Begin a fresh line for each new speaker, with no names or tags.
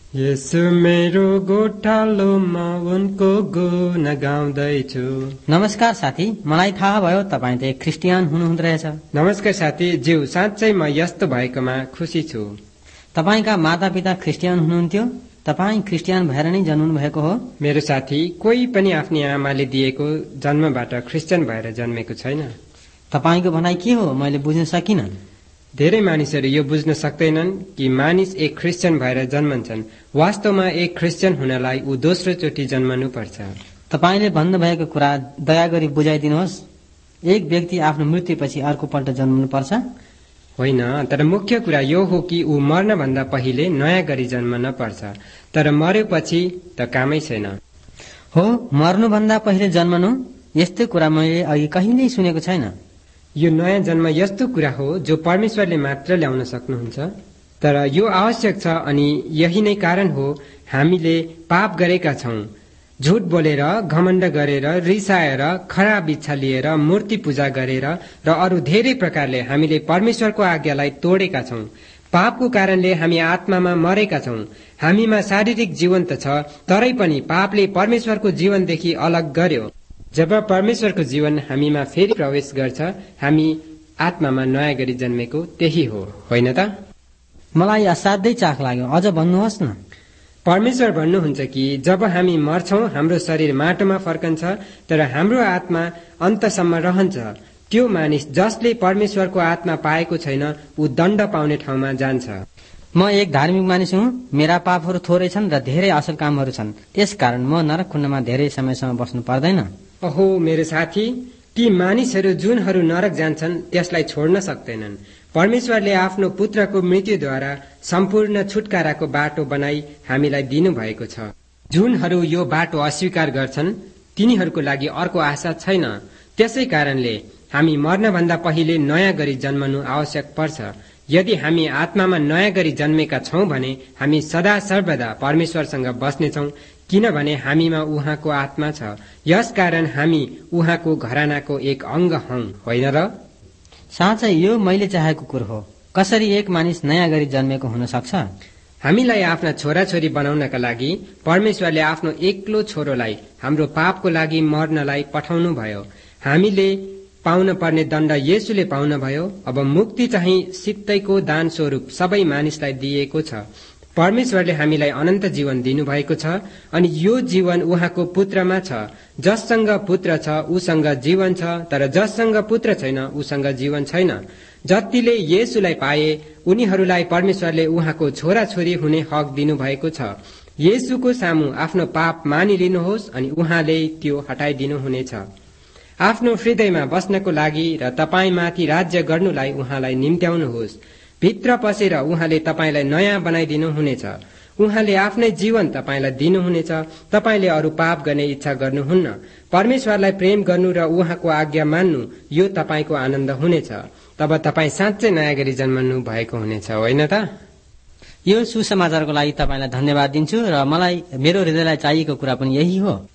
यसो मेरो गोठालोमा उनको गुण गाउँदैछु।
नमस्कार साथी, मलाई थाहा भयो तपाईँ त एक क्रिस्चियन हुनुहुँदो रहेछ।
नमस्कार साथी ज्यू, साँच्चै म यस्तो भएकोमा खुसी छु।
तपाईका मातापिता क्रिस्चियन हुनुहुन्थ्यो? तपाईँ क्रिस्चियन भएर नै जन्मनु भएको हो?
मेरो साथी, कोही पनि आफ्नी आमाले दिएको जन्मबाट क्रिस्चियन भएर जन्मेको छैन।
तपाईँको भनाइ के हो? मैले बुझ्न सकिनँ।
धेरै मानिसहरू यो बुझ्न सक्दैनन् कि मानिस एक क्रिस्चियन भएर जन्मन्छन्। वास्तवमा एक क्रिस्चियन हुनलाई ऊ दोस्रो चोटि जन्मनु पर्छ।
तपाईँले भन्नुभएको कुरा दया गरी बुझाइदिनुहोस्। एक व्यक्ति आफ्नो मृत्युपछि अर्कोपल्ट जन्मनु पर्छ?
होइन, तर मुख्य कुरा यो हो कि ऊ मर्नभन्दा पहिले नयाँ गरी जन्मन पर्छ। तर मरेपछि त कामै छैन।
हो, मर्नुभन्दा पहिले जन्मनु? यस्तो कुरा मैले अघि कहिल्यै सुनेको छैन।
यो नयाँ जन्म यस्तो कुरा हो जो परमेश्वरले मात्र ल्याउन सक्नुहुन्छ। तर यो आवश्यक छ अनि यही नै कारण हो हामीले पाप गरेका छौं। झुट बोलेर, घमण्ड गरेर, रिसाएर, खराब इच्छा लिएर, मूर्ति पूजा गरेर र अरू धेरै प्रकारले हामीले परमेश्वरको आज्ञालाई तोडेका छौं। पापको कारणले हामी आत्मामा मरेका छौं। हामीमा शारीरिक जीवन त छ, तरै पनि पापले परमेश्वरको जीवनदेखि अलग गर्यो। जब परमेश्वरको जीवन हामीमा फेरि प्रवेश गर्छ, हामी आत्मामा नयाँ गरी जन्मेको त्यही हो, होइन त?
मलाई असाध्यै चाख लाग्यो, अझ भन्नुहोस् न।
परमेश्वर भन्नुहुन्छ कि जब हामी मर्छौं हाम्रो शरीर माटोमा फर्कन्छ, तर हाम्रो आत्मा अन्तसम्म रहन्छ। त्यो मानिस जसले परमेश्वरको आत्मा पाएको छैन ऊ दण्ड पाउने ठाउँमा जान्छ।
म एक धार्मिक मानिस हुँ। मेरा पापहरू थोरै छन् र धेरै असल कामहरू छन्। त्यसकारण म नरक कुण्डमा धेरै समयसम्म बस्नु पर्दैन।
अहो मेरो साथी, ती मानिसहरू जुनहरू नरक जान्छन् त्यसलाई छोड्न सक्दैनन्। परमेश्वरले आफ्नो पुत्रको मृत्युद्वारा सम्पूर्ण छुटकाराको बाटो बनाई हामीलाई दिनुभएको छ। जुनहरू यो बाटो अस्वीकार गर्छन् तिनीहरूको लागि अर्को आशा छैन। त्यसै कारणले हामी मर्नभन्दा पहिले नयाँ गरी जन्मनु आवश्यक पर्छ। यदि हामी आत्मामा नयाँ गरी जन्मेका छौं भने हामी सदा सर्वदा परमेश्वरसँग बस्नेछौं, किनभने हामीमा उहाँको आत्मा छ। यसकारण हामी उहाँको घरानाको एक अंग हौं, होइन र?
साँच्चै यो मैले चाहेको कुरो हो। कसरी एक मानिस नयाँ गरी जन्मेको हुन सक्छ?
हामीलाई आफ्ना छोराछोरी बनाउनका लागि परमेश्वरले आफ्नो एक्लो छोरोलाई हाम्रो पापको लागि मर्नलाई पठाउनु भयो। हामीले पाउन पर्ने दण्ड येशूले पाउन भयो। अब मुक्ति चाहिँ सित्तैको दान स्वरूप सबै मानिसलाई दिएको छ। परमेश्वरले हामीलाई अनन्त जीवन दिनुभएको छ अनि यो जीवन उहाँको पुत्रमा छ। जससँग पुत्र छ उसँग जीवन छ, तर जससँग पुत्र छैन उसँग जीवन छैन। जतिले येशूलाई पाए उनीहरूलाई परमेश्वरले उहाँको छोराछोरी हुने हक दिनुभएको छ। येशूको सामु आफ्नो पाप मानिलिनुहोस् अनि उहाँले त्यो हटाइदिनुहुनेछ। आफ्नो हृदयमा बस्नको लागि र तपाईमाथि राज्य गर्नुलाई उहाँलाई निम्त्याउनुहोस्। भित्र पसेर उहाँले तपाईलाई नयाँ बनाइदिनुहुनेछ। उहाँले आफ्नै जीवन तपाईलाई दिनुहुनेछ। तपाईले अरू पाप गर्ने इच्छा गर्नुहुन्न। परमेश्वरलाई प्रेम गर्नु र उहाँको आज्ञा मान्नु, यो तपाईको आनन्द हुनेछ। तब तपाई साँच्चै नयाँ गरी जन्मनु भएको हुनेछ, होइन त?
यो सुसमाचारको लागि तपाईलाई धन्यवाद दिन्छु र मलाई मेरो हृदयलाई चाहिएको कुरा पनि यही हो।